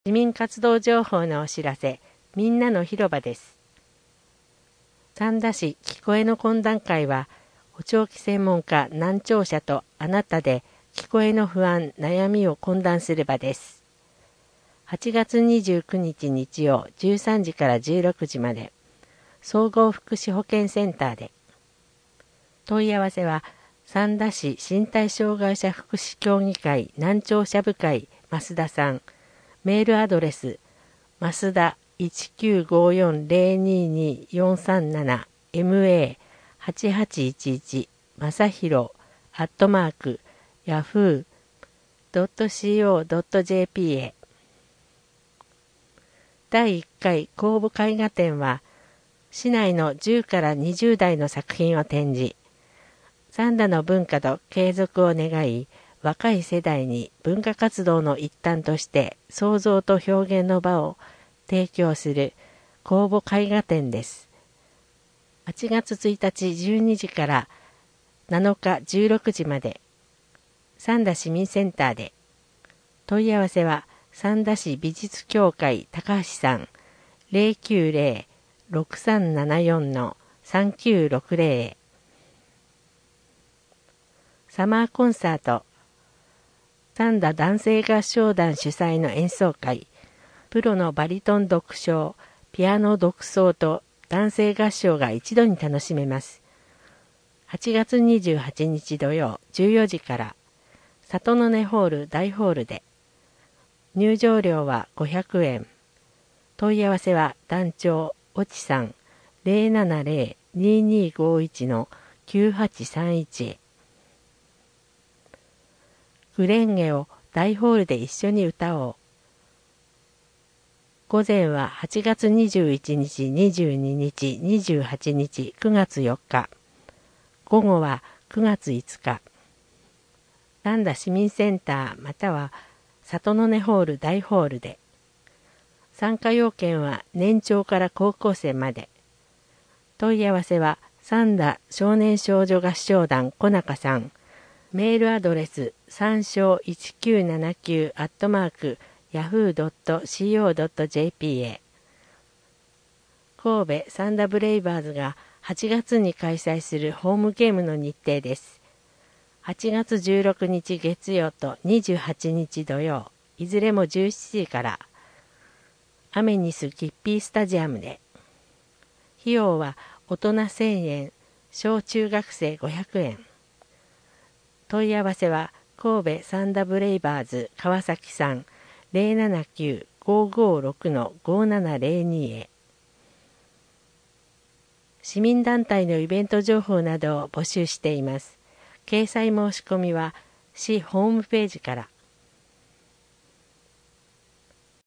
市民活動情報のお知らせ、みんなの広場です。三田市聞こえの懇談会は、補聴器専門家難聴者とあなたで聞こえの不安、悩みを懇談する場です。8月29日日曜13時から16時まで、総合福祉保健センターで。問い合わせは、三田市身体障害者福祉協議会難聴者部会増田さん、メールアドレス、増田1954022437437 ma8811 正弘yahoo.co.jp へ。第1回公募絵画展は、市内の10から20代の作品を展示。三田の文化と継続を願い、若い世代に文化活動の一端として創造と表現の場を提供する公募絵画展です。8月1日12時から7日16時まで、三田市民センターで。問い合わせは三田市美術協会高橋さん 090-6374-3960 へ。サマーコンサート三田男性合唱団主催の演奏会、プロのバリトン独唱、ピアノ独奏と男性合唱が一度に楽しめます。8月28日土曜14時から、里の根ホール大ホールで。入場料は500円。問い合わせは団長おちさん 070-2251-9831 へ。グレンゲを大ホールで一緒に歌おう。午前は8月21日、22日、28日、9月4日。午後は9月5日。三田市民センターまたは里の根ホール大ホールで。参加要件は年長から高校生まで。問い合わせは三田少年少女合唱団小中さん。メールアドレス参照1979@yahoo.co.jp へ。神戸サンダブレイバーズが8月に開催するホームゲームの日程です。8月16日月曜と28日土曜、いずれも17時から、アメニスキッピースタジアムで。費用は大人1000円、小中学生500円。問い合わせは神戸サンダブレイバーズ川崎さん 079-556-5702 へ。市民団体のイベント情報などを募集しています。掲載申し込みは市ホームページから。